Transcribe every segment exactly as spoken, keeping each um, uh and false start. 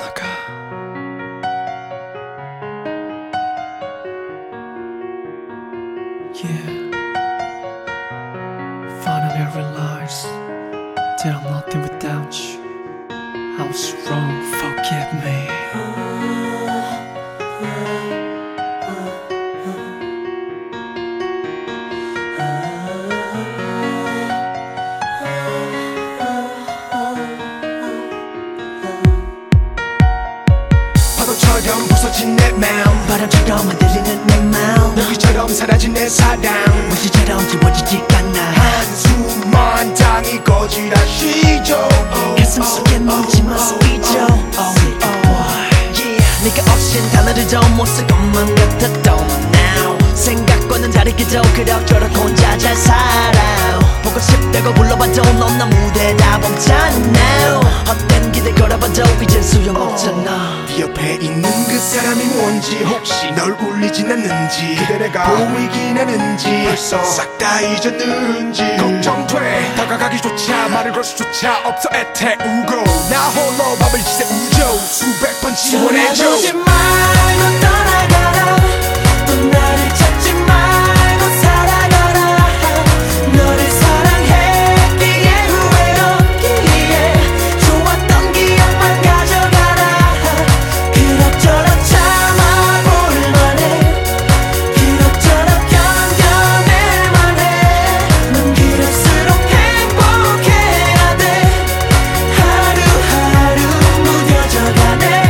떠나가. Yeah. Finally realized that I'm nothing without you. I was wrong, forgive me. 파도처럼 부서진 내 마음, 바람처럼 흔들리는 내 마음, 너희처럼 사라진 내 사랑, 무시처럼 지워지지 않아. 한숨만 당이 거지라시죠. 가슴 속에 묻지마 스피죠. 네가 없인 단어를 못 쓸 것만 같았던 now. 생각과는 다르게도 그럭저럭 혼자 잘 살아. 보고 싶다고 불러봐도 넌 나 무대다 멈잖아. 헛된 기대 걸어봐도 이젠 소용없잖아. 네 옆에 있는 그 사람이 뭔지, 혹시 널 울리진 않는지, 그대 내가 보이긴 하는지, 벌써 싹 다 잊었는지 걱정돼. 다가가기조차 말을 걸 수조차 없어 애태우고, 나 홀로 밥을 지새우죠. 수백 번 지원해줘. 떠나보지 말고 떠나가라. 또 나를 찾지 말고 살아가라. 너를 사랑했기에 후회 없기에 좋았던 기억만 가져가라. 그럭저럭 참아볼만해. 그럭저럭 견뎌낼만해. 넌 그럴수록 행복해야 돼. 하루하루 무뎌져가네.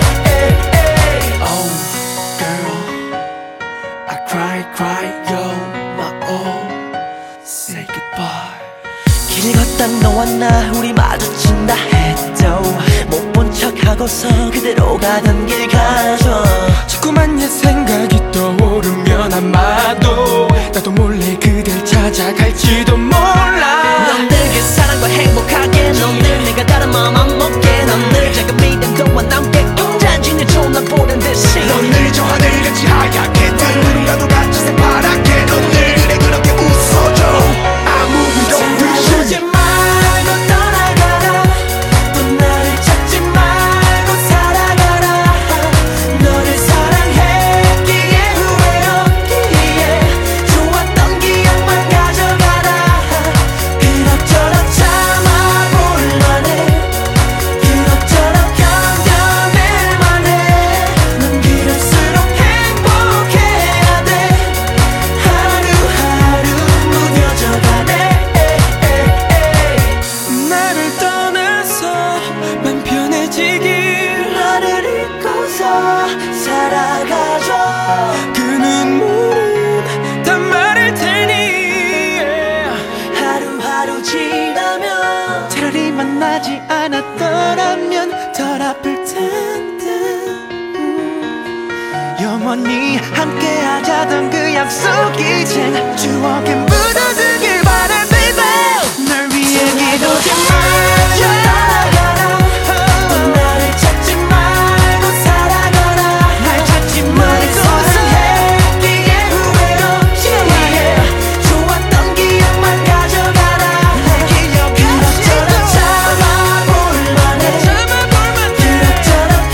I cry, cry, yo, my all. Say goodbye. 길 걷다 너와 나 우리 마주친다 해도 못 본 척하고서 그대로 가던 길 가죠. 자꾸만 옛 생각이 떠오르면 아마도 나도 몰래 그댈 찾아갈지도 몰라. 넌 늘 그 사랑과 행복하게, 넌 늘 내가 다른 마음 안 먹게, 넌 늘 작은 믿음과 남게 끝까지 내 좋은 날 보란 듯이. 넌 늘 저 하늘같이 하얗게, 누군가도 같이 새파랗게, 넌 늘 그래 그렇게 웃어줘. 아무 일 없듯이. 보지 말고 떠나가라. 또 나를 찾지 말고 살아가라. 너를 사랑했기에 후회 없기에 좋았던 기억만 가져가라. 그럭저럭 참아볼만해. 그럭저럭 견뎌낼만해. 넌 그럴수록 행복해야 돼. 하루하루 무뎌져가네. 나를 떠나서 맘 편해지길. 너를 잊고서 살아가줘. 그 눈물은 다 마를 테니. 하루하루 지나면 차라리 만나지 않았더라면 덜 아플 텐데. 음. 영원히 함께 하자던 그 약속 이젠 추억에 묻어두길 바래 baby. 널 위해 기도해. 떠나가라. 또 나를 찾지 말고 살아가라. 날 찾지 말고 사랑했기에 후회 없기에 좋았던 기억만 가져가라. 그럭저럭 참아볼만해. 그럭저럭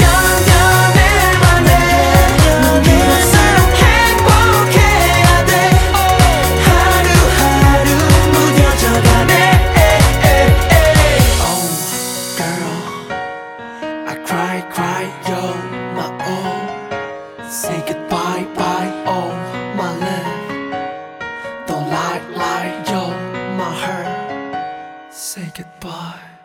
견뎌낼만해. 넌 그럴수록 행복해야 돼. 하루하루 무뎌져가네. Oh, girl, I cry, cry, yo, my all. Say goodbye, bye, oh, my love. Don't lie, lie, yo, my heart. Say goodbye.